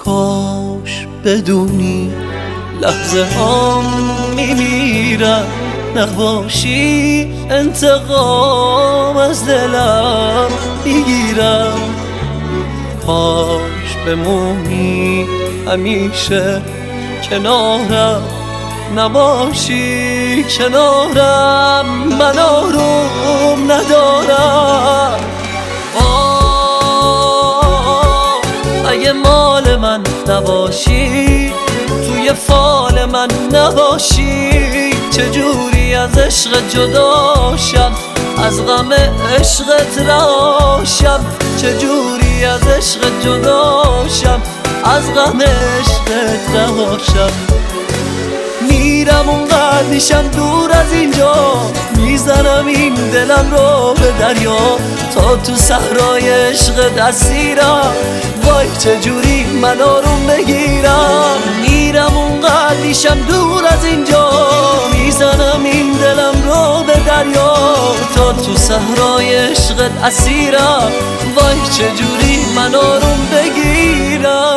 کاش بدونی لحظه هم میمیرم، نباشی انتقام از دلم میگیرم. کاش بمونی همیشه کنارم، نباشی کنارم من آروم ندارم. اگه مال من نباشی، توی فال من نباشی، چجوری از عشق جداشم، از غم عشقت راشم، چجوری از عشق جداشم، از غم عشقت راشم. میرم اونقدر میشم دور از اینجا، میزنم این دلم رو به دریا، تا تو صحرای عشق دستیرم، وای چجوری من آروم بگیرم. میرم اونقدر میشم دور از اینجا، میزنم این دلم رو به دریا، تا تو صحرای عشق اسیرم، وای چجوری من آروم بگیرم.